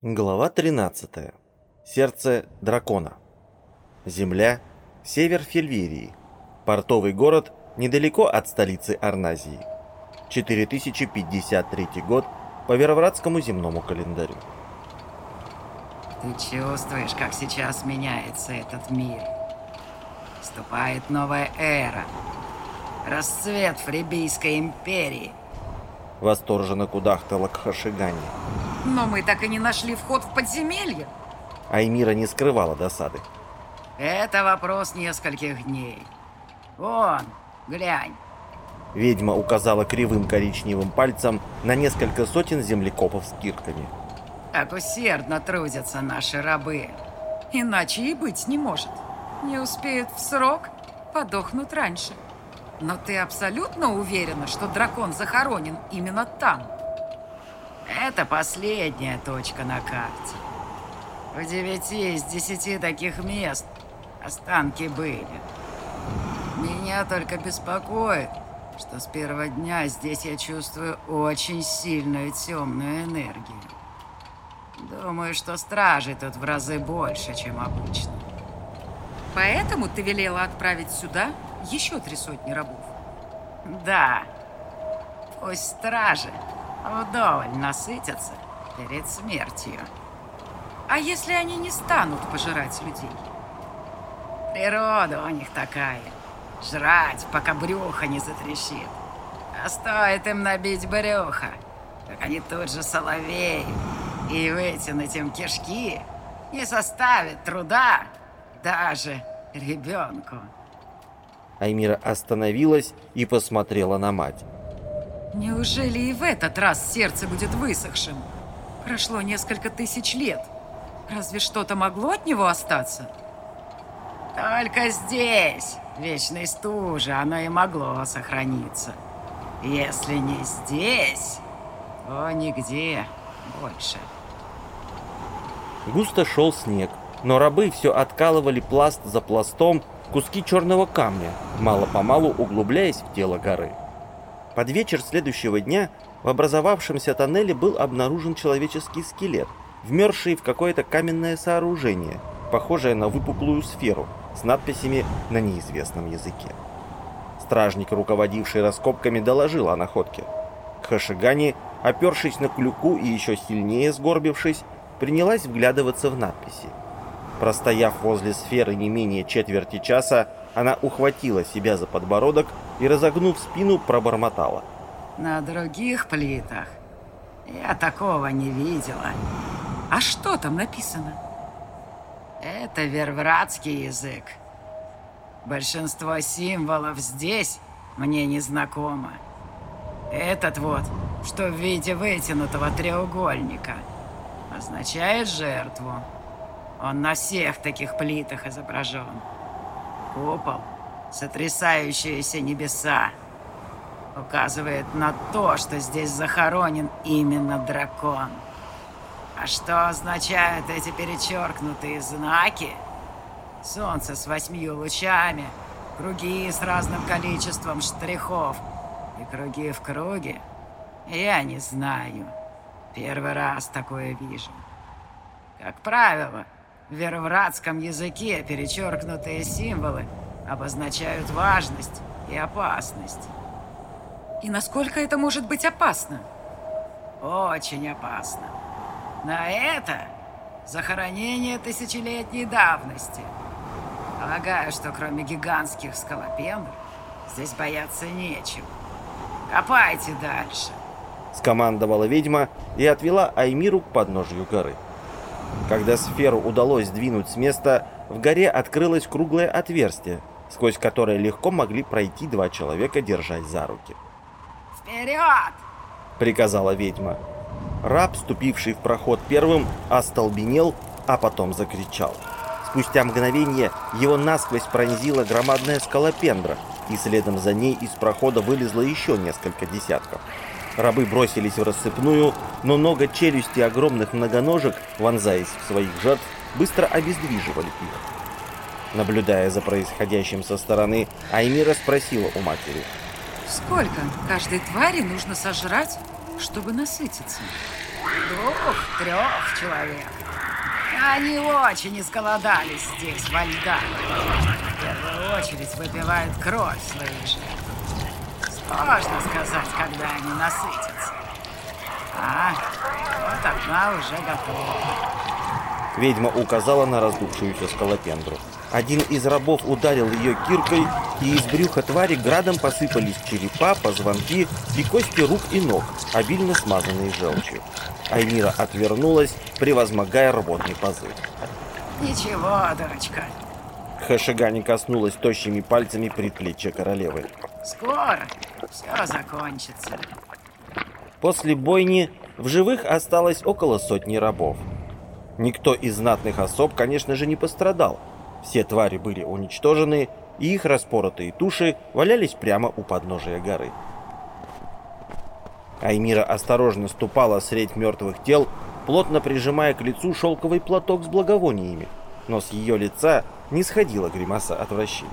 Глава 13. Сердце дракона. Земля. Север Фельвирии. Портовый город недалеко от столицы Арназии. 4053 год по Веровратскому земному календарю. Ты чувствуешь, как сейчас меняется этот мир? Вступает новая эра. Расцвет Фрибийской империи. Восторженно кудахтала Кхашигани. Но мы так и не нашли вход в подземелье. Аймира не скрывала досады. Это вопрос нескольких дней. Вон, глянь. Ведьма указала кривым коричневым пальцем на несколько сотен землекопов с кирками. Как усердно трудятся наши рабы. Иначе и быть не может. Не успеют в срок, подохнут раньше. Но ты абсолютно уверена, что дракон захоронен именно там? Это последняя точка на карте. В 9 из 10 таких мест останки были. Меня только беспокоит, что с первого дня здесь я чувствую очень сильную темную энергию. Думаю, что стражей тут в разы больше, чем обычно. Поэтому ты велела отправить сюда еще 3 сотни рабов? Да. Пусть стражи вдоволь насытятся перед смертью. А если они не станут пожирать людей? Природа у них такая. Жрать, пока брюхо не затрещит. А стоит им набить брюхо, как они тут же соловеют. И вытянуть им кишки не составит труда даже ребенку. Аймира остановилась и посмотрела на мать. Неужели и в этот раз сердце будет высохшим? Прошло несколько тысяч лет. Разве что-то могло от него остаться? Только здесь, в вечной стуже, оно и могло сохраниться. Если не здесь, то нигде больше. Густо шел снег, но рабы все откалывали пласт за пластом куски черного камня, мало-помалу углубляясь в тело горы. Под вечер следующего дня в образовавшемся тоннеле был обнаружен человеческий скелет, вмерзший в какое-то каменное сооружение, похожее на выпуклую сферу, с надписями на неизвестном языке. Стражник, руководивший раскопками, доложил о находке. Кхашигани, опершись на клюку и еще сильнее сгорбившись, принялась вглядываться в надписи. Простояв возле сферы не менее четверти часа, она ухватила себя за подбородок и, разогнув спину, пробормотала. На других плитах я такого не видела. А что там написано? Это вервратский язык. Большинство символов здесь мне не знакомо. Этот вот, что в виде вытянутого треугольника, означает жертву. Он на всех таких плитах изображен. Купол, сотрясающиеся небеса, указывает на то, что здесь захоронен именно дракон. А что означают эти перечеркнутые знаки? Солнце с 8 лучами, круги с разным количеством штрихов и круги в круге? Я не знаю. Первый раз такое вижу. Как правило, в вервратском языке перечеркнутые символы обозначают важность и опасность. И насколько это может быть опасно? Очень опасно. Но это захоронение тысячелетней давности. Полагаю, что кроме гигантских скалопендр здесь бояться нечего. Копайте дальше. Скомандовала ведьма и отвела Аймиру к подножью горы. Когда сферу удалось сдвинуть с места, в горе открылось круглое отверстие, сквозь которое легко могли пройти 2 человека, держась за руки. «Вперед!» — приказала ведьма. Раб, ступивший в проход первым, остолбенел, а потом закричал. Спустя мгновение его насквозь пронзила громадная скалопендра, и следом за ней из прохода вылезло еще несколько десятков. Рабы бросились в рассыпную, но много челюсти огромных многоножек, вонзаясь в своих жертв, быстро обездвиживали их. Наблюдая за происходящим со стороны, Аймира спросила у матери. Сколько каждой твари нужно сожрать, чтобы насытиться? 2-3 человек. Они очень изголодались здесь, во льдах. В первую очередь выпивают кровь своих жертв. Сложно сказать, когда они насытятся. Вот одна уже готова. Ведьма указала на раздувшуюся скалопендру. Один из рабов ударил ее киркой, и из брюха твари градом посыпались черепа, позвонки и кости рук и ног, обильно смазанные желчью. Аймира отвернулась, превозмогая рвотный позыв. Ничего, дочка. Хашигани коснулась тощими пальцами предплечья королевы. Скоро все закончится. После бойни в живых осталось около 100 рабов. Никто из знатных особ, конечно же, не пострадал. Все твари были уничтожены, и их распоротые туши валялись прямо у подножия горы. Аймира осторожно ступала средь мертвых тел, плотно прижимая к лицу шелковый платок с благовониями, но с ее лица не сходила гримаса отвращения.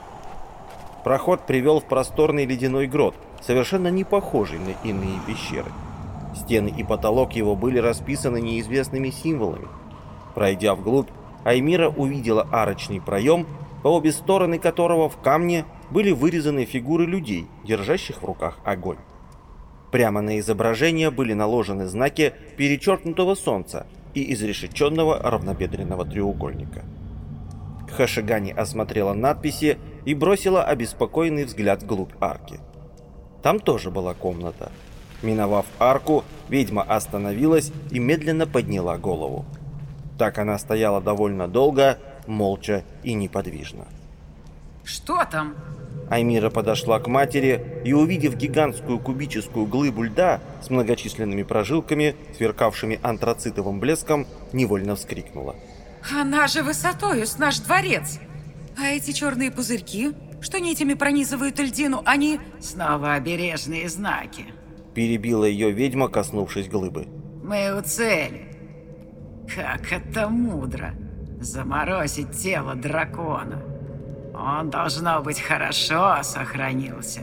Проход привел в просторный ледяной грот, совершенно не похожий на иные пещеры. Стены и потолок его были расписаны неизвестными символами. Пройдя вглубь, Аймира увидела арочный проем, по обе стороны которого в камне были вырезаны фигуры людей, держащих в руках огонь. Прямо на изображение были наложены знаки перечеркнутого солнца и изрешеченного равнобедренного треугольника. Хашигани осмотрела надписи и бросила обеспокоенный взгляд вглубь арки. Там тоже была комната. Миновав арку, ведьма остановилась и медленно подняла голову. Так она стояла довольно долго, молча и неподвижно. Что там? Аймира подошла к матери и, увидев гигантскую кубическую глыбу льда с многочисленными прожилками, сверкавшими антрацитовым блеском, невольно вскрикнула. Она же высотою с наш дворец. А эти черные пузырьки, что нитями пронизывают льдину, они... Снова обережные знаки. Перебила ее ведьма, коснувшись глыбы. Мы у цели. Как это мудро. Заморозить тело дракона. Он, должно быть, хорошо сохранился.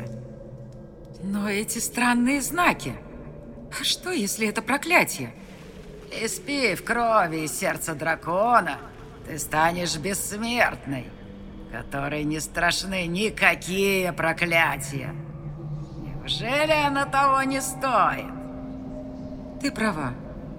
Но эти странные знаки... А что, если это проклятие? Испей в крови из сердца дракона, ты станешь бессмертной, которой не страшны никакие проклятия. Неужели оно того не стоит? Ты права.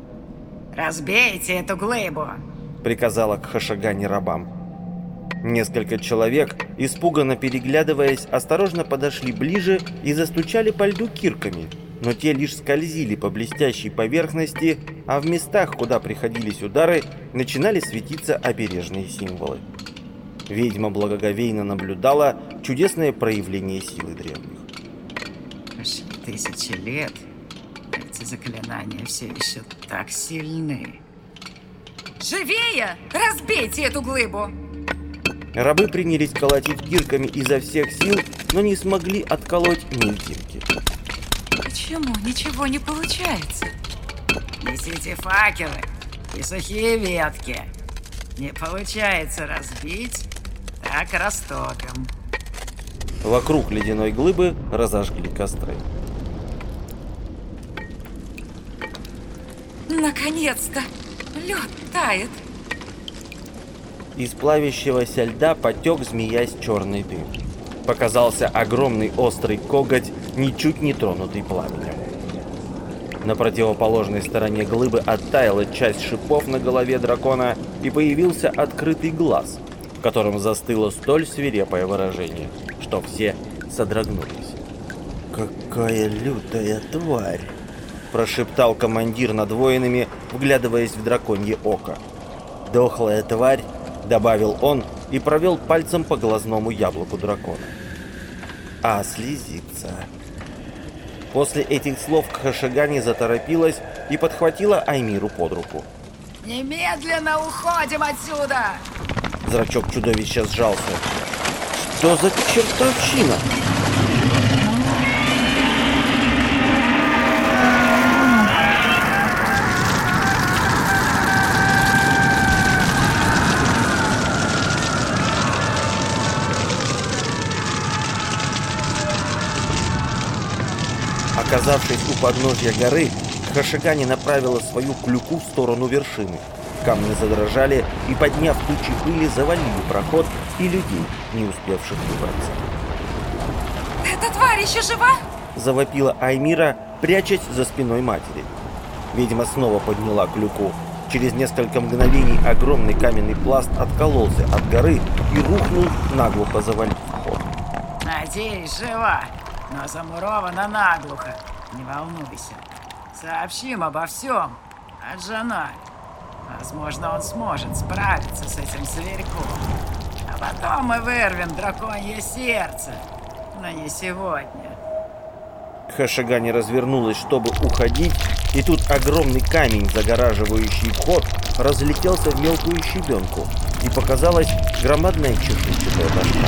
Разбейте эту глыбу, приказала Хашигани рабам. Несколько человек, испуганно переглядываясь, осторожно подошли ближе и застучали по льду кирками, но те лишь скользили по блестящей поверхности, а в местах, куда приходились удары, начинали светиться обережные символы. Ведьма благоговейно наблюдала чудесное проявление силы древних. Прошли 1000 лет, эти заклинания все еще так сильны. Живее! Разбейте эту глыбу! Рабы принялись колотить кирками изо всех сил, но не смогли отколоть ни кирки. Почему ничего не получается? Несите факелы и сухие ветки. Не получается разбить, так растопим. Вокруг ледяной глыбы разожгли костры. Наконец-то! Лед тает. Из плавящегося льда потек, змеясь, черный дым. Показался огромный острый коготь, ничуть не тронутый пламенем. На противоположной стороне глыбы оттаяла часть шипов на голове дракона, и появился открытый глаз, в котором застыло столь свирепое выражение, что все содрогнулись. «Какая лютая тварь!» – прошептал командир над воинами, вглядываясь в драконье око. «Дохлая тварь!» — добавил он и провел пальцем по глазному яблоку дракона. «А слезится!» После этих слов Хашигани заторопилась и подхватила Аймиру под руку. Немедленно уходим отсюда! Зрачок чудовища сжался. «Что за чертовщина?» Оказавшись у подножья горы, Хашигани направила свою клюку в сторону вершины. Камни задрожали и, подняв тучи пыли, завалили проход и людей, не успевших выбраться. Эта тварь еще жива? Завопила Аймира, прячась за спиной матери. Ведьма снова подняла клюку. Через несколько мгновений огромный каменный пласт откололся от горы и рухнул, наглухо завалив вход. Надеюсь, жива, но замурована наглухо. Не волнуйся. Сообщим обо всем Аджаналь. Возможно, он сможет справиться с этим зверьком. А потом мы вырвем драконье сердце. Но не сегодня. Хашигани развернулась, чтобы уходить, и тут огромный камень, загораживающий вход, разлетелся в мелкую щебенку, и показалась громадная чешуйчатая башка.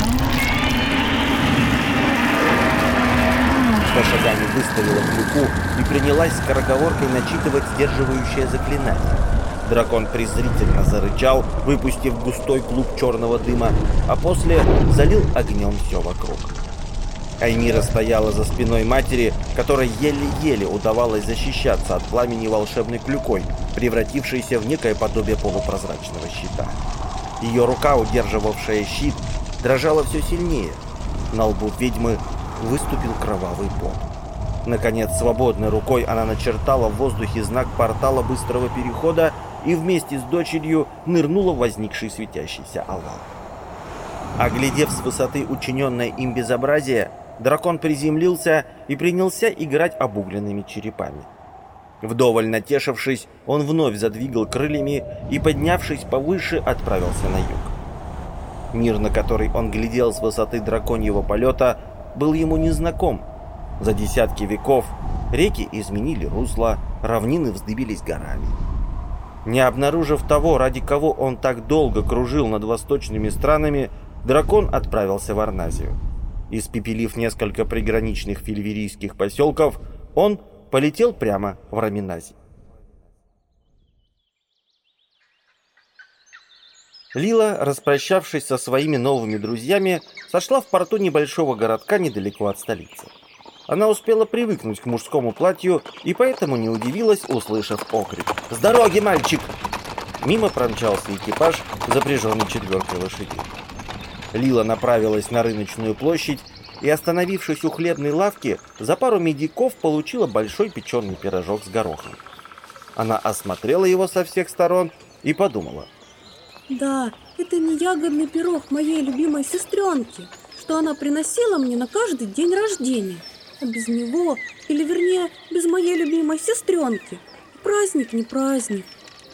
Хашигани выставила клюку и принялась скороговоркой начитывать сдерживающее заклинание. Дракон презрительно зарычал, выпустив густой клуб черного дыма, а после залил огнем все вокруг. Аймира стояла за спиной матери, которой еле-еле удавалось защищаться от пламени волшебной клюкой, превратившейся в некое подобие полупрозрачного щита. Ее рука, удерживавшая щит, дрожала все сильнее. На лбу ведьмы выступил кровавый пот. Наконец, свободной рукой она начертала в воздухе знак портала быстрого перехода и вместе с дочерью нырнула в возникший светящийся овал. Оглядев с высоты учиненное им безобразие, дракон приземлился и принялся играть обугленными черепами. Вдоволь натешившись, он вновь задвигал крыльями и, поднявшись повыше, отправился на юг. Мир, на который он глядел с высоты драконьего полета, был ему незнаком. За десятки веков реки изменили русло, равнины вздыбились горами. Не обнаружив того, ради кого он так долго кружил над восточными странами, дракон отправился в Арназию. Испепелив несколько приграничных фельверийских поселков, он полетел прямо в Раминази. Лила, распрощавшись со своими новыми друзьями, сошла в порту небольшого городка недалеко от столицы. Она успела привыкнуть к мужскому платью и поэтому не удивилась, услышав окрик: «С дороги, мальчик!» Мимо промчался экипаж, запряженный 4 лошадей. Лила направилась на рыночную площадь и, остановившись у хлебной лавки, за пару медиков получила большой печеный пирожок с горохом. Она осмотрела его со всех сторон и подумала: «Да, это не ягодный пирог моей любимой сестренки, что она приносила мне на каждый день рождения. А без него, или вернее, без моей любимой сестренки, праздник не праздник».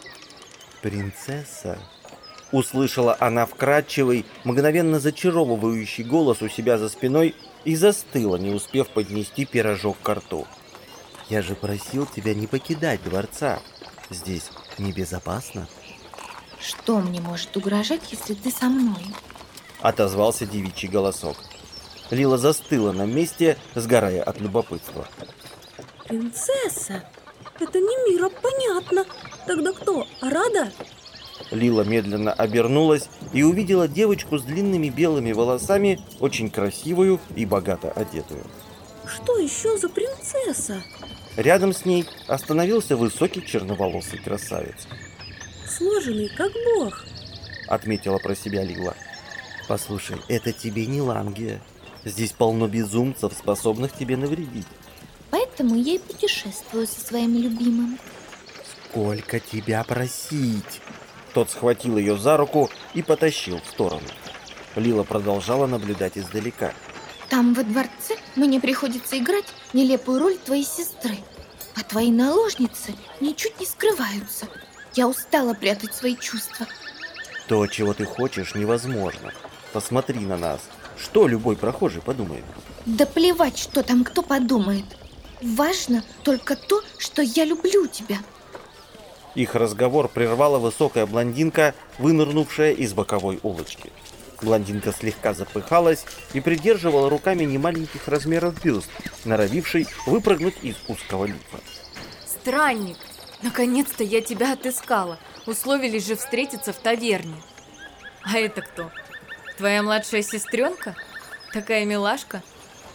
«Принцесса?» — услышала она вкрадчивый, мгновенно зачаровывающий голос у себя за спиной и застыла, не успев поднести пирожок ко рту. «Я же просил тебя не покидать дворца. Здесь небезопасно». «Что мне может угрожать, если ты со мной?» — отозвался девичий голосок. Лила застыла на месте, сгорая от любопытства. «Принцесса? Это не Мира, понятно. Тогда кто? Арада?» Лила медленно обернулась и увидела девочку с длинными белыми волосами, очень красивую и богато одетую. «Что еще за принцесса?» Рядом с ней остановился высокий черноволосый красавец. «Сложенный, как бог», — отметила про себя Лила. «Послушай, это тебе не Лангия. Здесь полно безумцев, способных тебе навредить». «Поэтому я и путешествую со своим любимым». «Сколько тебя просить?» Тот схватил ее за руку и потащил в сторону. Лила продолжала наблюдать издалека. «Там во дворце мне приходится играть нелепую роль твоей сестры, а твои наложницы ничуть не скрываются. Я устала прятать свои чувства». «То, чего ты хочешь, невозможно. Посмотри на нас. Что любой прохожий подумает?» «Да плевать, что там кто подумает. Важно только то, что я люблю тебя». Их разговор прервала высокая блондинка, вынырнувшая из боковой улочки. Блондинка слегка запыхалась и придерживала руками немаленьких размеров бюст, норовивший выпрыгнуть из узкого лифа. «Странник, наконец-то я тебя отыскала. Условились же встретиться в таверне. А это кто? Твоя младшая сестренка? Такая милашка?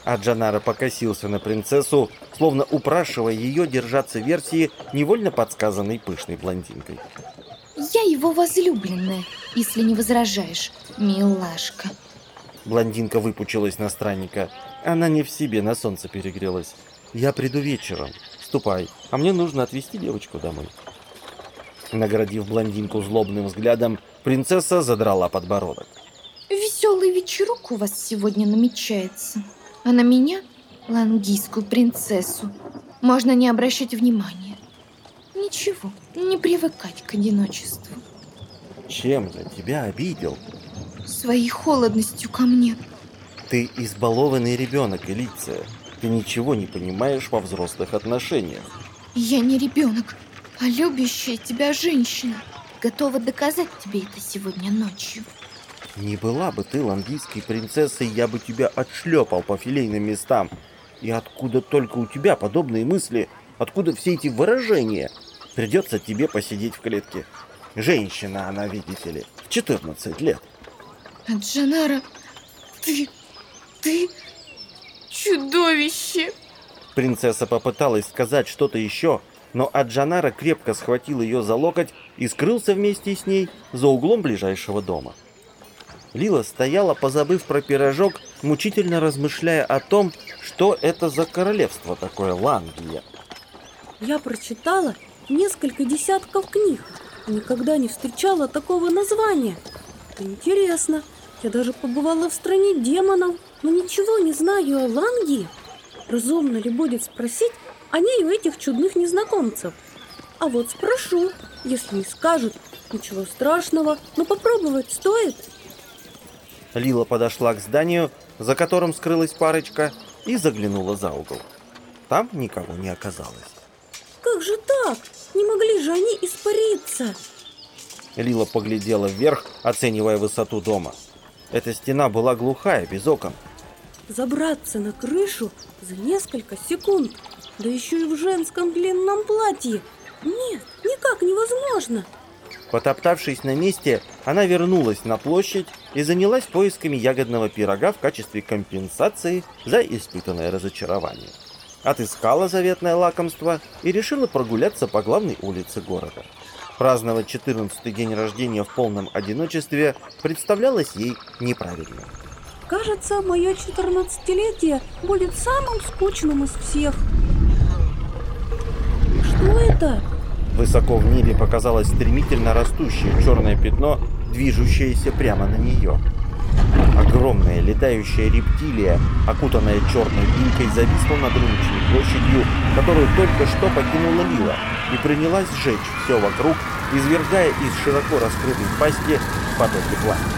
А Джанара покосился на принцессу, словно упрашивая ее держаться версии, невольно подсказанной пышной блондинкой. Я его возлюбленная, если не возражаешь, милашка. Блондинка выпучилась на странника. Она не в себе, на солнце перегрелась. «Я приду вечером. Ступай, а мне нужно отвезти девочку домой». Наградив блондинку злобным взглядом, принцесса задрала подбородок. Веселый вечерок у вас сегодня намечается. А на меня, лангийскую принцессу, можно не обращать внимания. Ничего, не привыкать к одиночеству. «Чем я тебя обидел?» Своей холодностью ко мне. «Ты избалованный ребенок, Элиция. Ты ничего не понимаешь во взрослых отношениях». Я не ребенок, а любящая тебя женщина. Готова доказать тебе это сегодня ночью. «Не была бы ты лангийской принцессой, я бы тебя отшлепал по филейным местам. И откуда только у тебя подобные мысли? Откуда все эти выражения? Придется тебе посидеть в клетке. Женщина она, видите ли, в 14 лет». Джанара, ты чудовище. Принцесса попыталась сказать что-то еще, но Аджанара крепко схватил ее за локоть и скрылся вместе с ней за углом ближайшего дома. Лила стояла, позабыв про пирожок, мучительно размышляя о том, что это за королевство такое Лангия. Я прочитала несколько десятков книг, никогда не встречала такого названия. Интересно, я даже побывала в стране демонов, но ничего не знаю о Лангии. Разумно ли будет спросить о ней у этих чудных незнакомцев? А вот спрошу, если не скажут, ничего страшного, но попробовать стоит. Лила подошла к зданию, за которым скрылась парочка, и заглянула за угол. Там никого не оказалось. Как же так? Не могли же они испариться? Лила поглядела вверх, оценивая высоту дома. Эта стена была глухая, без окон. Забраться на крышу за несколько секунд, да еще и в женском длинном платье. Нет, никак невозможно. Потоптавшись на месте, она вернулась на площадь и занялась поисками ягодного пирога в качестве компенсации за испытанное разочарование. Отыскала заветное лакомство и решила прогуляться по главной улице города. Праздновать 14-й день рождения в полном одиночестве представлялось ей неправильным. Кажется, мое 14-летие будет самым скучным из всех. Что это? Высоко в небе показалось стремительно растущее черное пятно, движущееся прямо на нее. Огромная летающая рептилия, окутанная черной дымкой, зависла над рыночной площадью, которую только что покинула Лила, и принялась сжечь все вокруг, извергая из широко раскрытой пасти потоки пламени.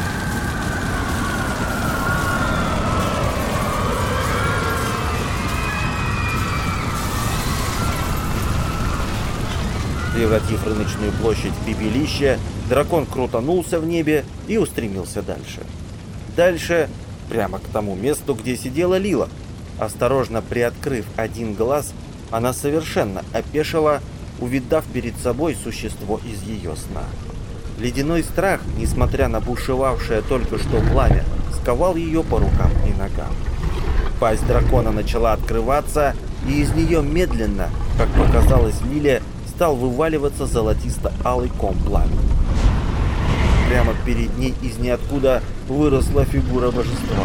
Превратив рыночную площадь в пепелище, дракон крутанулся в небе и устремился дальше. Дальше, прямо к тому месту, где сидела Лила. Осторожно приоткрыв один глаз, она совершенно опешила, увидав перед собой существо из ее сна. Ледяной страх, несмотря на бушевавшее только что пламя, сковал ее по рукам и ногам. Пасть дракона начала открываться, и из нее медленно, как показалось Лиле, стал вываливаться золотисто-алый ком пламени. Прямо перед ней из ниоткуда выросла фигура божества.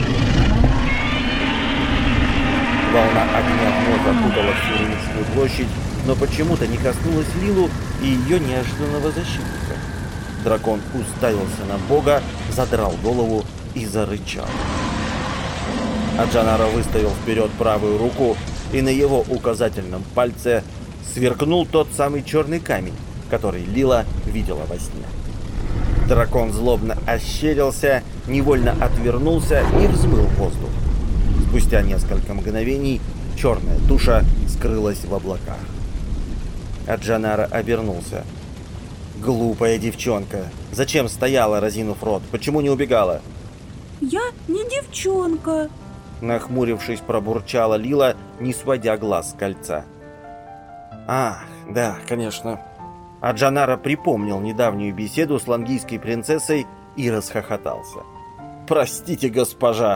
Волна огня вновь окутала всю рыночную площадь, но почему-то не коснулась Лилу и ее неожиданного защитника. Дракон уставился на бога, задрал голову и зарычал. Аджанара выставил вперед правую руку, и на его указательном пальце сверкнул тот самый черный камень, который Лила видела во сне. Дракон злобно ощерился, невольно отвернулся и взмыл в воздух. Спустя несколько мгновений черная туша скрылась в облаках. Аджанара обернулся. «Глупая девчонка! Зачем стояла, разинув рот? Почему не убегала?» Я не девчонка. Нахмурившись, пробурчала Лила, не сводя глаз с кольца. «Ах, да, конечно». Аджанара припомнил недавнюю беседу с лангийской принцессой и расхохотался. «Простите, госпожа,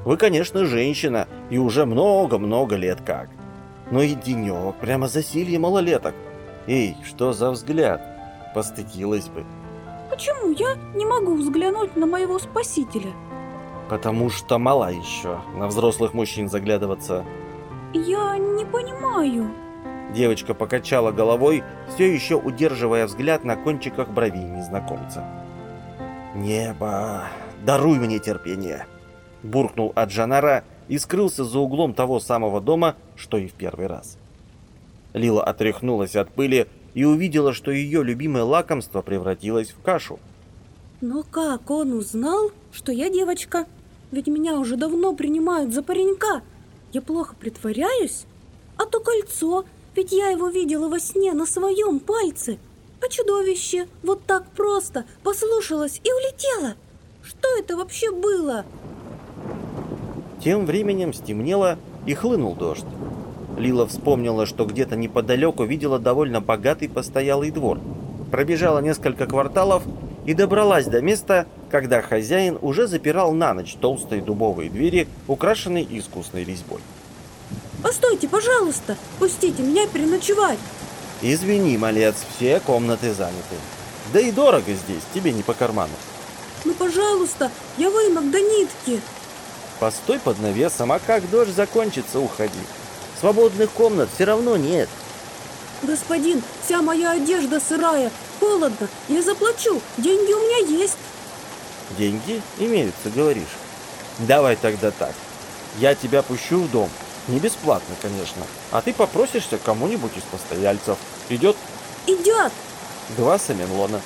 Вы, конечно, женщина, и уже много-много лет как. Но и денек, прямо засилье малолеток. Эй, что за взгляд? Постыдилась бы. Почему я не могу взглянуть на моего спасителя? Потому что мала еще на взрослых мужчин заглядываться. Я не понимаю. Девочка покачала головой, все еще удерживая взгляд на кончиках бровей незнакомца. «Небо, даруй мне терпение!» Буркнул Аджанара и скрылся за углом того самого дома, что и в первый раз. Лила отряхнулась от пыли и увидела, что ее любимое лакомство превратилось в кашу. Но как он узнал, что я девочка? Ведь меня уже давно принимают за паренька. Я плохо притворяюсь? А то кольцо, ведь я его видела во сне на своем пальце. А чудовище вот так просто послушалось и улетело. Что это вообще было? Тем временем стемнело и хлынул дождь. Лила вспомнила, что где-то неподалеку видела довольно богатый постоялый двор. Пробежала несколько кварталов и добралась до места, когда хозяин уже запирал на ночь толстые дубовые двери, украшенные искусной резьбой. Постойте, пожалуйста, пустите меня переночевать. «Извини, малец, все комнаты заняты. Да и дорого здесь, тебе не по карману». Ну, пожалуйста, я вымок до нитки. «Постой под навесом, а как дождь закончится, уходи. Свободных комнат все равно нет». Господин, вся моя одежда сырая, холодно, я заплачу, деньги у меня есть. «Деньги имеются, говоришь? Давай тогда так. Я тебя пущу в дом. Не бесплатно, конечно. А ты попросишься кому-нибудь из постояльцев. Идет?» Идет. 2 саменлона.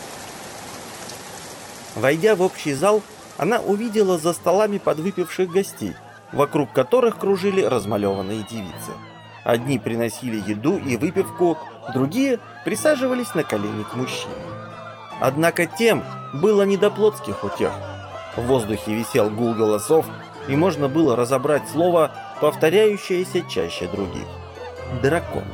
Войдя в общий зал, она увидела за столами подвыпивших гостей, вокруг которых кружили размалеванные девицы. Одни приносили еду и выпивку, другие присаживались на колени к мужчине. Однако тем было не до плотских утех. В воздухе висел гул голосов, и можно было разобрать слово, повторяющееся чаще других. Дракон.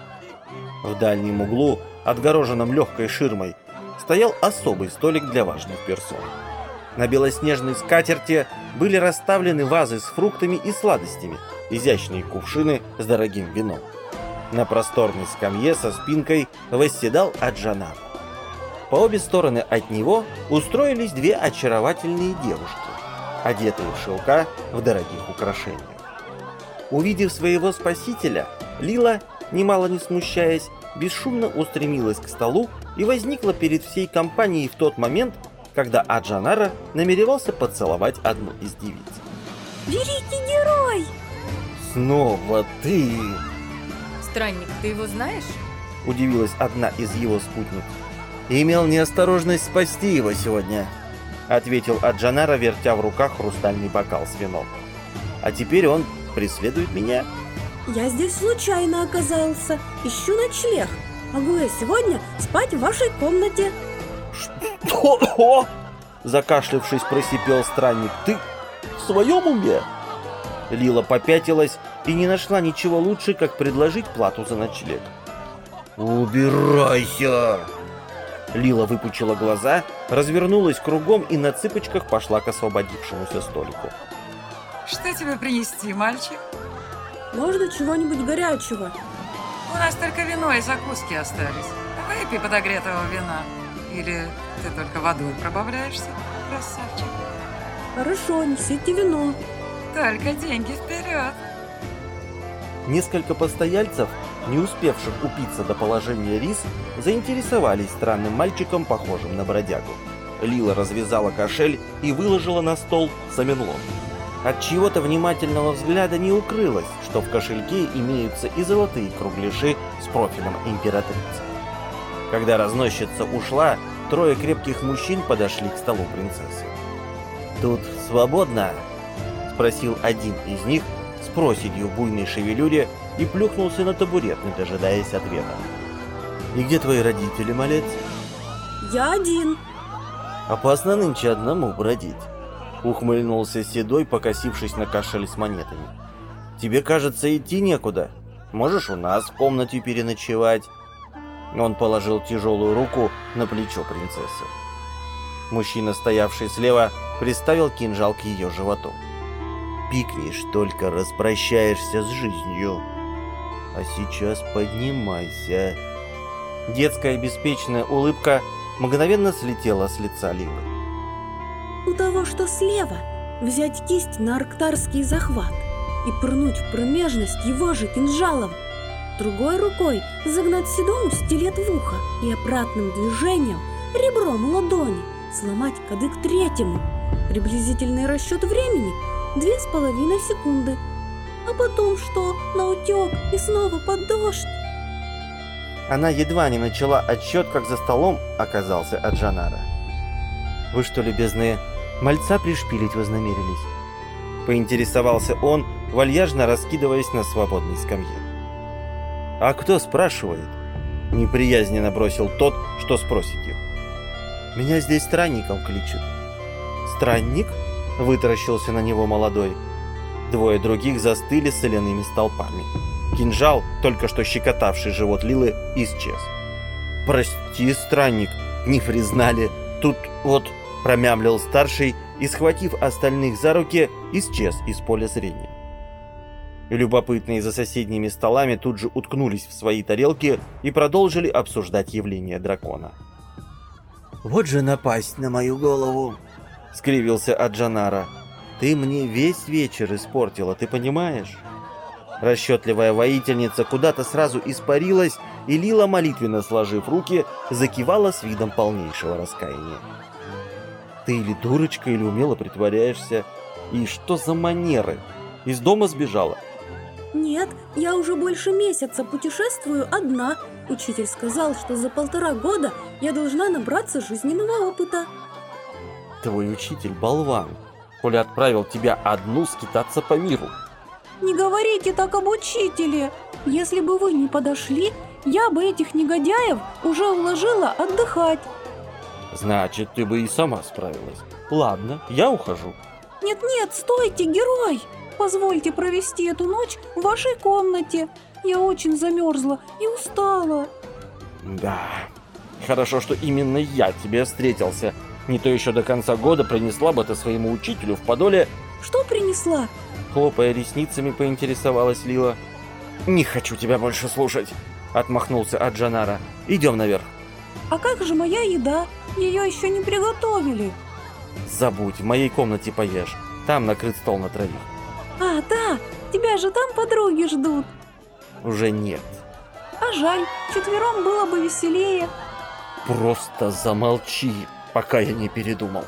В дальнем углу, отгороженном легкой ширмой, стоял особый столик для важных персон. На белоснежной скатерти были расставлены вазы с фруктами и сладостями, изящные кувшины с дорогим вином. На просторной скамье со спинкой восседал Аджанар. По обе стороны от него устроились 2 очаровательные девушки, одетые в шелка в дорогих украшениях. Увидев своего спасителя, Лила, немало не смущаясь, бесшумно устремилась к столу и возникла перед всей компанией в тот момент, когда Аджанара намеревался поцеловать одну из девиц. Великий герой! «Снова ты!» Странник, ты его знаешь? Удивилась одна из его спутниц. «Имел неосторожность спасти его сегодня», ответил Аджанара, вертя в руках хрустальный бокал с вином. «А теперь он преследует меня». Я здесь случайно оказался, ищу ночлег. Могу я сегодня спать в вашей комнате? «Что?» Закашлявшись, просипел странник. «Ты в своем уме?» Лила попятилась и не нашла ничего лучше, как предложить плату за ночлег. «Убирайся!» Лила выпучила глаза, развернулась кругом и на цыпочках пошла к освободившемуся столику. Что тебе принести, мальчик? Можно чего-нибудь горячего? У нас только вино и закуски остались. Выпей подогретого вина. Или ты только водой пробавляешься, красавчик? Хорошо, несите вино. Только деньги вперед. Несколько постояльцев, не успевших упиться до положения рис, заинтересовались странным мальчиком, похожим на бродягу. Лила развязала кошель и выложила на стол саменлон. От чьего-то внимательного взгляда не укрылось, что в кошельке имеются и золотые кругляши с профилем императрицы. Когда разносчица ушла, 3 крепких мужчин подошли к столу принцессы. «Тут свободно?» — спросил один из них с проседью в буйной шевелюре и плюхнулся на табурет, не дожидаясь ответа. «И где твои родители, малец?» Я один. «Опасно нынче одному бродить», — ухмыльнулся Седой, покосившись на кошель с монетами. «Тебе, кажется, идти некуда. Можешь у нас в комнате переночевать». Он положил тяжелую руку на плечо принцессы. Мужчина, стоявший слева, приставил кинжал к ее животу. пикнешь, только распрощаешься с жизнью. А сейчас поднимайся». Детская беспечная улыбка мгновенно слетела с лица Лилы. У того, что слева, взять кисть на арктарский захват и пырнуть в промежность его же кинжалом. Другой рукой загнать седому стилет в ухо и обратным движением ребром ладони сломать кадык третьему. Приблизительный расчет времени 2,5 секунды. А потом что? Наутек и снова под дождь. Она едва не начала отсчет, как за столом оказался Аджанара. «Вы что, любезные, мальца пришпилить вознамерились?» Поинтересовался он, вальяжно раскидываясь на свободной скамье. «А кто спрашивает?» Неприязненно бросил тот, что спросит их. «Меня здесь странником кличут». «Странник?» — вытаращился на него молодой. Двое других застыли соляными столпами. Кинжал, только что щекотавший живот Лилы, исчез. «Прости, странник, не признали. Тут вот...» — промямлил старший и, схватив остальных за руки, исчез из поля зрения. Любопытные за соседними столами тут же уткнулись в свои тарелки и продолжили обсуждать явление дракона. «Вот же напасть на мою голову!» — скривился Аджанара. «Ты мне весь вечер испортила, ты понимаешь?» Расчетливая воительница куда-то сразу испарилась, и Лила, молитвенно сложив руки, закивала с видом полнейшего раскаяния. «Ты или дурочка, или умело притворяешься. И что за манеры? Из дома сбежала?» Нет, я уже больше месяца путешествую одна. Учитель сказал, что за 1,5 года я должна набраться жизненного опыта. «Твой учитель болван, коли отправил тебя одну скитаться по миру». Не говорите так об учителе. Если бы вы не подошли, я бы этих негодяев уже уложила отдыхать. «Значит, ты бы и сама справилась. Ладно, я ухожу». Нет-нет, стойте, герой! Позвольте провести эту ночь в вашей комнате. Я очень замерзла и устала. «Да, хорошо, что именно я тебе встретился. Не то еще до конца года принесла бы ты своему учителю в подоле...» Что принесла? Хлопая ресницами, поинтересовалась Лила. «Не хочу тебя больше слушать», — отмахнулся Аджанара. «Идем наверх». А как же моя еда? Ее еще не приготовили. «Забудь, в моей комнате поешь. Там накрыт стол на троих». А, да, тебя же там подруги ждут. «Уже нет». А жаль, 4 было бы веселее. «Просто замолчи, пока я не передумал».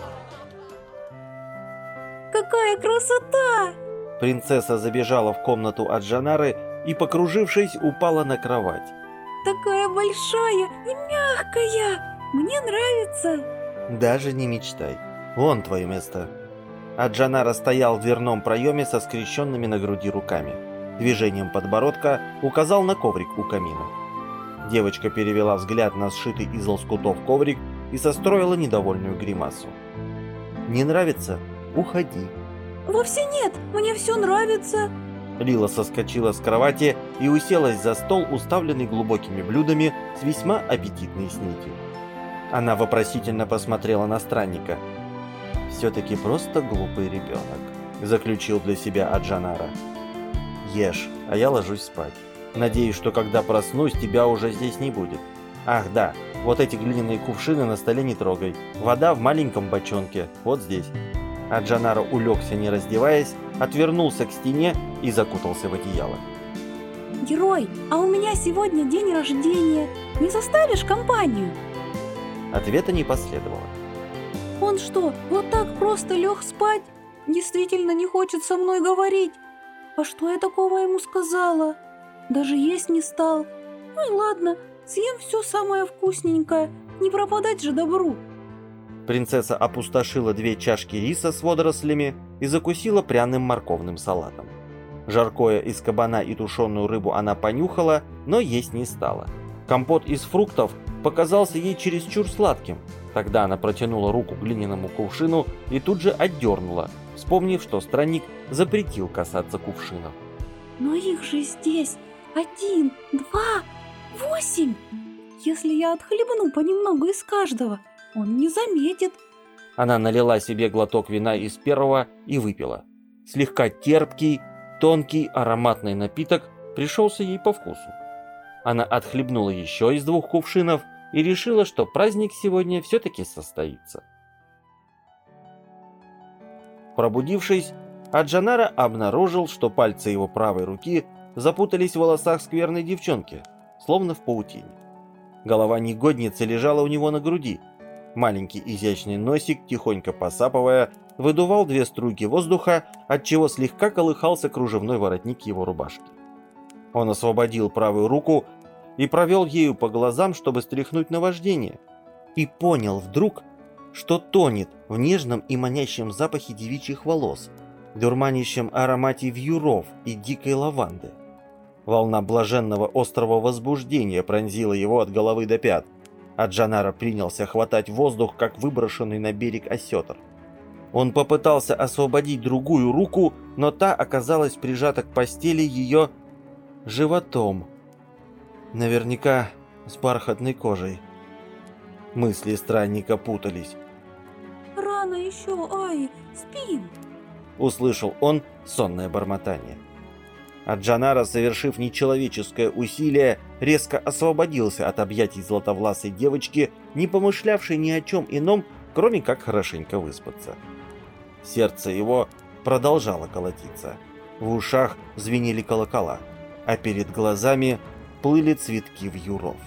Какая красота! Принцесса забежала в комнату Аджанары и, покружившись, упала на кровать. Такая большая и мягкая. Мне нравится. «Даже не мечтай. Вон твое место». Аджанара стоял в дверном проеме со скрещенными на груди руками. Движением подбородка указал на коврик у камина. Девочка перевела взгляд на сшитый из лоскутов коврик и состроила недовольную гримасу. «Не нравится? Уходи». Вовсе нет, мне все нравится. Лила соскочила с кровати и уселась за стол, уставленный глубокими блюдами с весьма аппетитной снетью. Она вопросительно посмотрела на странника. «Все-таки просто глупый ребенок», — заключил для себя Аджанара. «Ешь, а я ложусь спать. Надеюсь, что когда проснусь, тебя уже здесь не будет. Ах да, вот эти глиняные кувшины на столе не трогай. Вода в маленьком бочонке, вот здесь». Аджанара улегся, не раздеваясь, отвернулся к стене и закутался в одеяло. Герой, а у меня сегодня день рождения. Не составишь компанию? Ответа не последовало. Он что, вот так просто лег спать? Действительно не хочет со мной говорить. А что я такого ему сказала? Даже есть не стал. Ну и ладно, съем все самое вкусненькое. Не пропадать же добру. Принцесса опустошила 2 чашки риса с водорослями и закусила пряным морковным салатом. Жаркое из кабана и тушеную рыбу она понюхала, но есть не стала. Компот из фруктов показался ей чересчур сладким. Тогда она протянула руку к глиняному кувшину и тут же отдернула, вспомнив, что странник запретил касаться кувшинов. Но их же здесь 1, 2, 8. Если я отхлебну понемногу из каждого, он не заметит. Она налила себе глоток вина из первого и выпила. Слегка терпкий, тонкий, ароматный напиток пришелся ей по вкусу. Она отхлебнула еще из 2 кувшинов и решила, что праздник сегодня все-таки состоится. Пробудившись, Аджанара обнаружил, что пальцы его правой руки запутались в волосах скверной девчонки, словно в паутине. Голова негодницы лежала у него на груди. Маленький изящный носик, тихонько посапывая, выдувал 2 струйки воздуха, отчего слегка колыхался кружевной воротник его рубашки. Он освободил правую руку и провел ею по глазам, чтобы стряхнуть наваждение, и понял вдруг, что тонет в нежном и манящем запахе девичьих волос, дурманящем аромате вьюров и дикой лаванды. Волна блаженного острого возбуждения пронзила его от головы до пят. Аджанара принялся хватать воздух, как выброшенный на берег осетр. Он попытался освободить другую руку, но та оказалась прижата к постели ее животом. Наверняка с бархатной кожей. Мысли странника путались. Рано еще, Ай, спим. Услышал он сонное бормотание. Аджанара, совершив нечеловеческое усилие, резко освободился от объятий златовласой девочки, не помышлявшей ни о чем ином, кроме как хорошенько выспаться. Сердце его продолжало колотиться. В ушах звенели колокола, а перед глазами плыли цветки вьюров.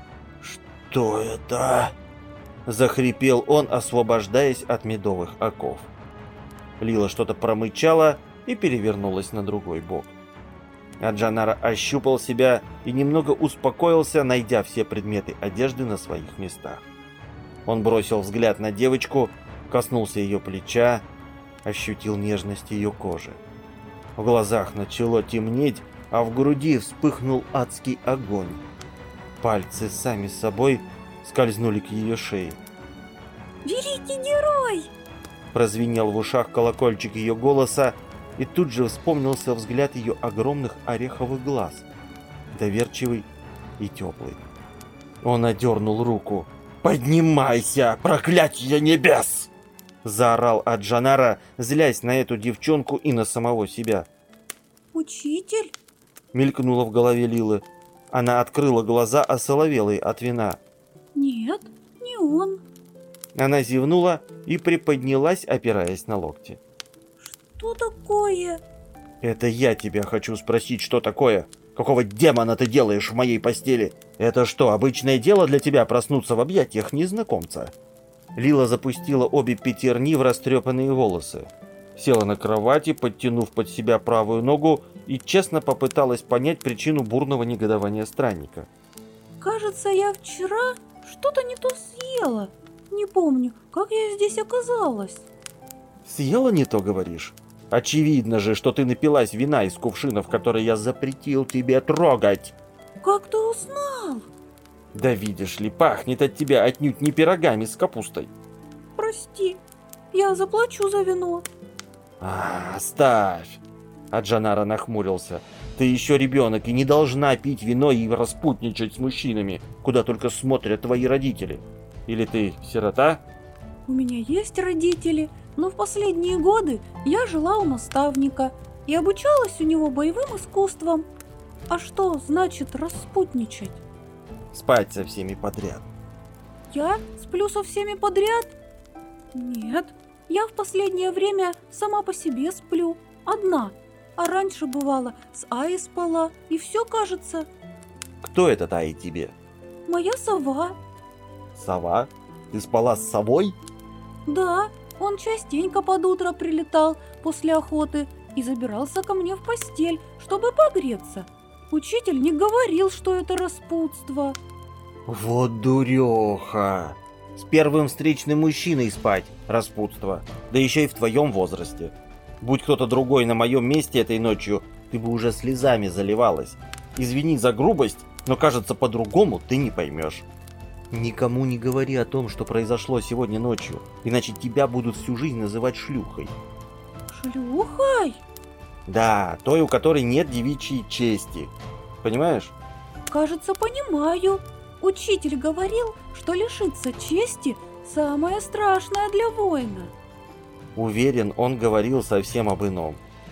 «Что это?» – захрипел он, освобождаясь от медовых оков. Лила что-то промычала и перевернулась на другой бок. Аджанара ощупал себя и немного успокоился, найдя все предметы одежды на своих местах. Он бросил взгляд на девочку, коснулся ее плеча, ощутил нежность ее кожи. В глазах начало темнеть, а в груди вспыхнул адский огонь. Пальцы сами собой скользнули к ее шее. Великий герой! Прозвенел в ушах колокольчик ее голоса, и тут же вспомнился взгляд ее огромных ореховых глаз, доверчивый и теплый. Он одернул руку. «Поднимайся, проклятье небес!» Заорал Аджанара, злясь на эту девчонку и на самого себя. Учитель? Мелькнуло в голове Лилы. Она открыла глаза, осоловелые от вина. Нет, не он. Она зевнула и приподнялась, опираясь на локти. Что такое? Это я тебя хочу спросить, что такое? Какого демона ты делаешь в моей постели? Это что, обычное дело для тебя проснуться в объятиях незнакомца? Лила запустила обе пятерни в растрепанные волосы. Села на кровати, подтянув под себя правую ногу, и честно попыталась понять причину бурного негодования странника. Кажется, я вчера что-то не то съела. Не помню, как я здесь оказалась. Съела не то, говоришь? Очевидно же, что ты напилась вина из кувшинов, которые я запретил тебе трогать. Как ты узнал? Да видишь ли, пахнет от тебя отнюдь не пирогами с капустой. Прости, я заплачу за вино. Оставь. Аджанара нахмурился. Ты еще ребенок и не должна пить вино и распутничать с мужчинами, куда только смотрят твои родители. Или ты сирота? У меня есть родители, но в последние годы я жила у наставника и обучалась у него боевым искусствам. А что значит распутничать? Спать со всеми подряд. Я сплю со всеми подряд? Нет, я в последнее время сама по себе сплю, одна. А раньше бывало, с Аей спала, и все кажется. Кто это Аи тебе? Моя сова. Сова? Ты спала с совой? Да, он частенько под утро прилетал после охоты и забирался ко мне в постель, чтобы погреться. Учитель не говорил, что это распутство. Вот дуреха! С первым встречным мужчиной спать – распутство, да еще и в твоем возрасте. Будь кто-то другой на моем месте этой ночью, ты бы уже слезами заливалась. Извини за грубость, но кажется, по-другому ты не поймешь. Никому не говори о том, что произошло сегодня ночью, иначе тебя будут всю жизнь называть шлюхой. Шлюхой? Да, той, у которой нет девичьей чести. Понимаешь? Кажется, понимаю. Учитель говорил, что лишиться чести самое страшное для воина. Уверен, он говорил совсем об ином.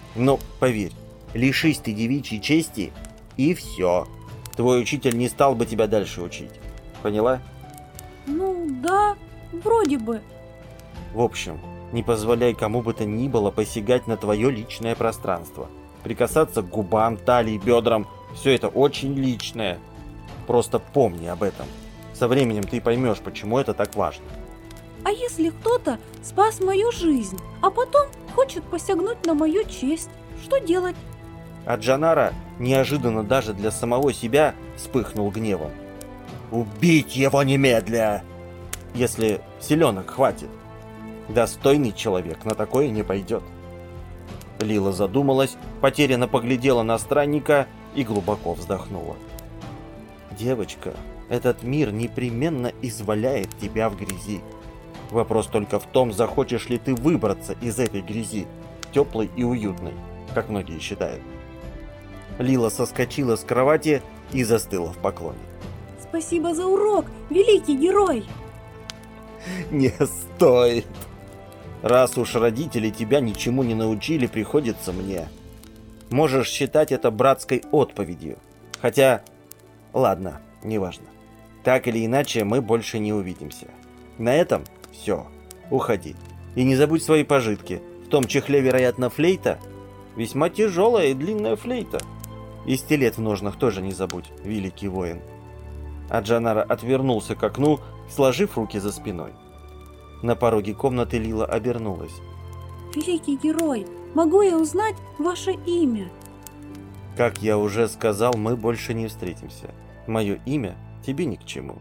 Но поверь, лишись ты девичьей чести, и все. Твой учитель не стал бы тебя дальше учить. Поняла? Ну, да, вроде бы. В общем, не позволяй кому бы то ни было посягать на твое личное пространство. Прикасаться к губам, талии, бедрам – все это очень личное. Просто помни об этом. Со временем ты поймешь, почему это так важно. А если кто-то спас мою жизнь, а потом хочет посягнуть на мою честь, что делать? А Джанара неожиданно даже для самого себя вспыхнул гневом. «Убить его немедля! Если селенок хватит. Достойный человек на такое не пойдет». Лила задумалась, потерянно поглядела на странника и глубоко вздохнула. «Девочка, этот мир непременно изваляет тебя в грязи. Вопрос только в том, захочешь ли ты выбраться из этой грязи, теплой и уютной, как многие считают». Лила соскочила с кровати и застыла в поклоне. Спасибо за урок, великий герой! «Не стоит. Раз уж родители тебя ничему не научили, приходится мне. Можешь считать это братской отповедью. Хотя, ладно, неважно. Так или иначе, мы больше не увидимся. На этом все. Уходи. И не забудь свои пожитки. В том чехле, вероятно, флейта. Весьма тяжелая и длинная флейта. И стилет в ножнах тоже не забудь, великий воин». А Джанара отвернулся к окну, сложив руки за спиной. На пороге комнаты Лила обернулась. Великий герой, могу я узнать ваше имя? Как я уже сказал, мы больше не встретимся. Мое имя тебе ни к чему.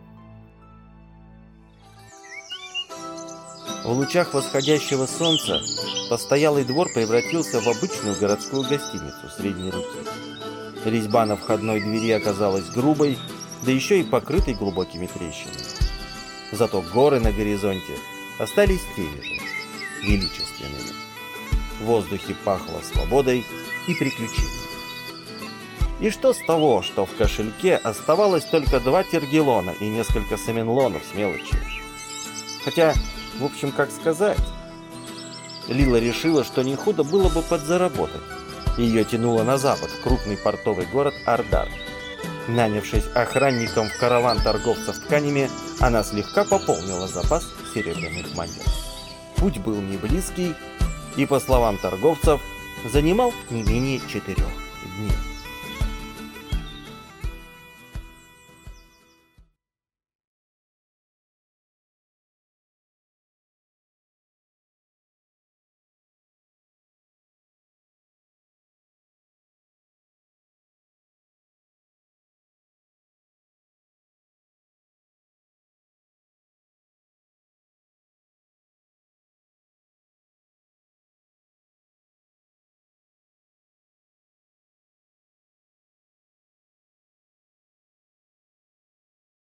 В лучах восходящего солнца постоялый двор превратился в обычную городскую гостиницу средней руки. Резьба на входной двери оказалась грубой, да еще и покрытой глубокими трещинами. Зато горы на горизонте остались теми же, величественными. В воздухе пахло свободой и приключениями. И что с того, что в кошельке оставалось только 2 тергелона и несколько саменлонов с мелочью? Хотя, в общем, как сказать? Лила решила, что не худо было бы подзаработать. Ее тянуло на запад, в крупный портовый город Ардар. Нанявшись охранником в караван торговцев тканями, она слегка пополнила запас серебряных монет. Путь был не близкий и, по словам торговцев, занимал не менее 4 дней.